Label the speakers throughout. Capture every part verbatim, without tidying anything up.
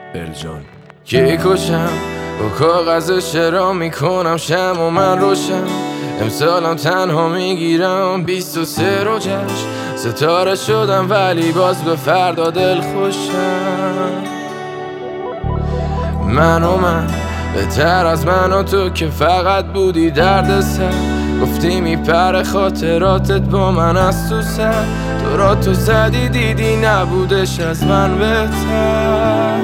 Speaker 1: الجان
Speaker 2: کی کشم با کاغذ شرا میکنم شم و من روشم امسالم تنها میگیرم بیست و سه رو جشن ستاره شدم ولی باز به فردا دل خوشم. من و من بهتر از من و تو که فقط بودی درد سر گفتی میپره خاطراتت با من از تو سر تو را تو زدی دیدی نبودش از من بهتر.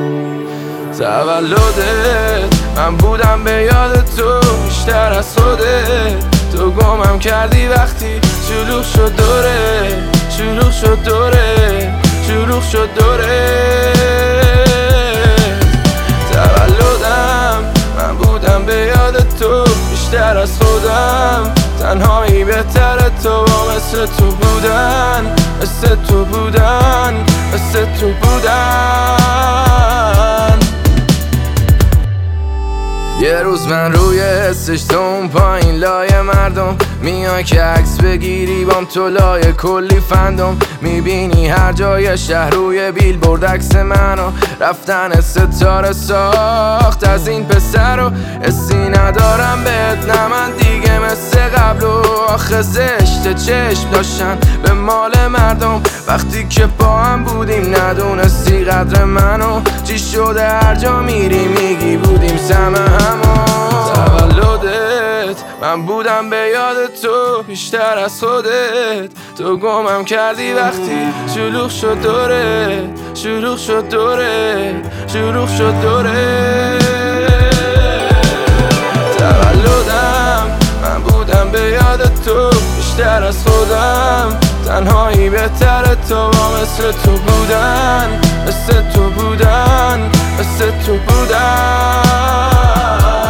Speaker 2: تولدت من بودم به یاد تو بیشتر از خودت تو گمم کردی وقتی شلوغ شد دوره شلوغ شد دوره شلوغ شد دوره تولدم من بودم به یاد تو بیشتر از خودم تنهایی بهتره تو مثل تو بودن مثل تو بودن مثل تو بودن. یه روز من روی حسش تو اون پایین لای مردم میای که عکس بگیری بام تو لای کلی فندم میبینی هر جای شهر روی بیل برد عکس منو رفتن ستاره ساخت از این پسر و حسی ندارم بهت نه من دیگه مثل قبل و آخه زشت چشم داشتن به مال مردم وقتی که با هم بودیم ندونستی قدر منو چی شده هر جا میری میگی بودیم سم همو. تولدت من بودم به یاد تو بیشتر از خودت تو گمم کردی وقتی شلوغ شد دوره شلوغ شد دوره شلوغ شد دوره تولدم من بودم به یاد تو بیشتر از خودم تنهایی بهتره تو مثل تو بودن مثل تو بودن مثل تو بودن.